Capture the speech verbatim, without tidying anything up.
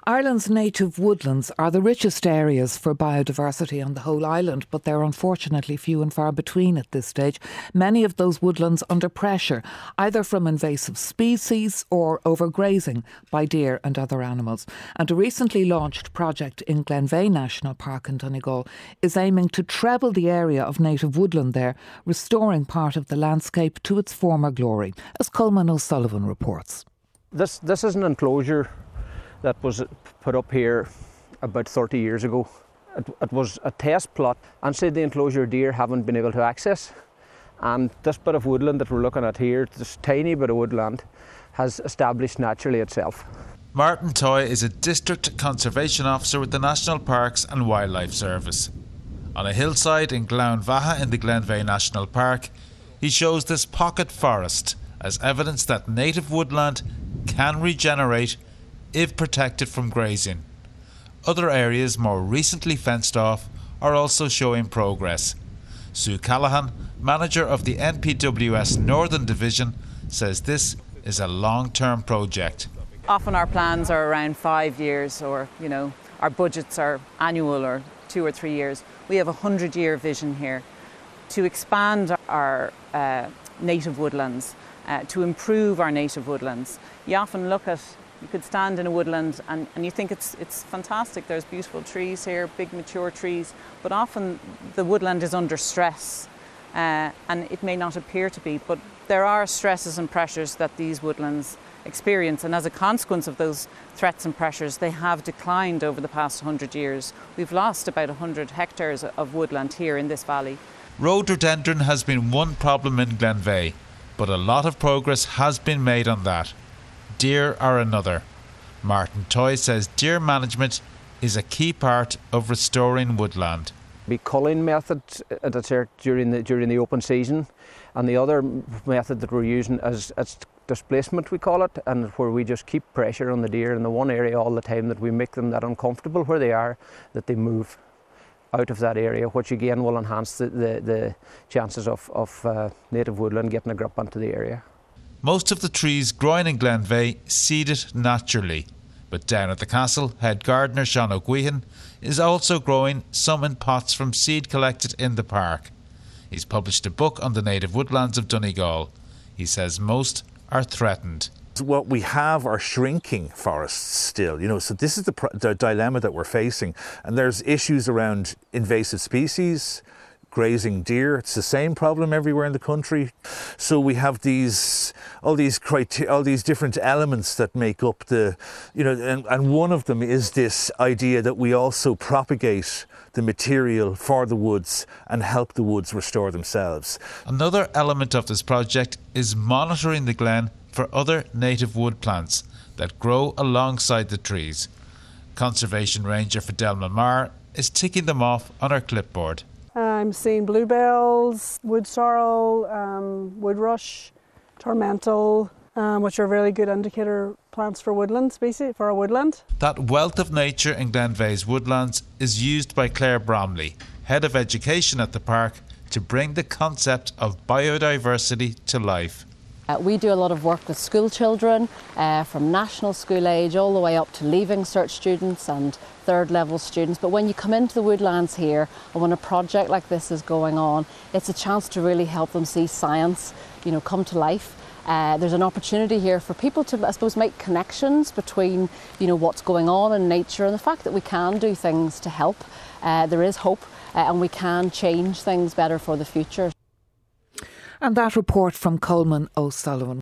Ireland's native woodlands are the richest areas for biodiversity on the whole island, but they're unfortunately few and far between at this stage. Many of those woodlands under pressure, either from invasive species or overgrazing by deer and other animals. And a recently launched project in Glenveigh National Park in Donegal is aiming to treble the area of native woodland there, restoring part of the landscape to its former glory, as Coleman O'Sullivan reports. This, this is an enclosure that was put up here about thirty years ago. It, it was a test plot. Inside the enclosure, deer haven't been able to access, and this bit of woodland that we're looking at here, this tiny bit of woodland, has established naturally itself. Martin Toy is a District Conservation Officer with the National Parks and Wildlife Service. On a hillside in Glownvaha in the Glenveigh National Park, he shows this pocket forest as evidence that native woodland can regenerate if protected from grazing. Other areas more recently fenced off are also showing progress. Sue Callahan, manager of the N P W S Northern Division, says this is a long-term project. Often our plans are around five years or, you know, our budgets are annual or two or three years. We have a hundred-year vision here to expand our uh, native woodlands, uh, to improve our native woodlands. You often look at You could stand in a woodland and, and you think it's it's fantastic. There's beautiful trees here, big mature trees, but often the woodland is under stress uh, and it may not appear to be, but there are stresses and pressures that these woodlands experience, and as a consequence of those threats and pressures, they have declined over the past hundred years. We've lost about one hundred hectares of woodland here in this valley. Rhododendron has been one problem in Glenveigh, but a lot of progress has been made on that. Deer are another. Martin Toy says deer management is a key part of restoring woodland. The culling method that's there during the during the open season, and the other method that we're using is, is displacement, we call it, and where we just keep pressure on the deer in the one area all the time, that we make them that uncomfortable where they are, that they move out of that area, which again will enhance the, the, the chances of, of uh, native woodland getting a grip onto the area. Most of the trees growing in Glenveigh seeded naturally, but down at the castle, head gardener Sean O'Guihan is also growing some in pots from seed collected in the park. He's published a book on the native woodlands of Donegal. He says most are threatened. What we have are shrinking forests still, you know, so this is the, pr- the dilemma that we're facing. And there's issues around invasive species, grazing deer. It's the same problem everywhere in the country. So we have these all these criteria, all these different elements that make up the, you know, and, and one of them is this idea that we also propagate the material for the woods and help the woods restore themselves. Another element of this project is monitoring the glen for other native wood plants that grow alongside the trees. Conservation Ranger Fidel Mamar is ticking them off on her clipboard. I'm seeing bluebells, wood sorrel, um, wood rush, tormental, um, which are really good indicator plants for woodland species, for our woodland. That wealth of nature in Glenveigh's woodlands is used by Claire Bromley, Head of Education at the park, to bring the concept of biodiversity to life. Uh, we do a lot of work with school children, uh, from national school age all the way up to Leaving Cert students and third level students. But when you come into the woodlands here, and when a project like this is going on, it's a chance to really help them see science, you know, come to life. Uh, there's an opportunity here for people to, I suppose, make connections between, you know, what's going on in nature and the fact that we can do things to help. Uh, there is hope, uh, and we can change things better for the future. And that report from Coleman O'Sullivan.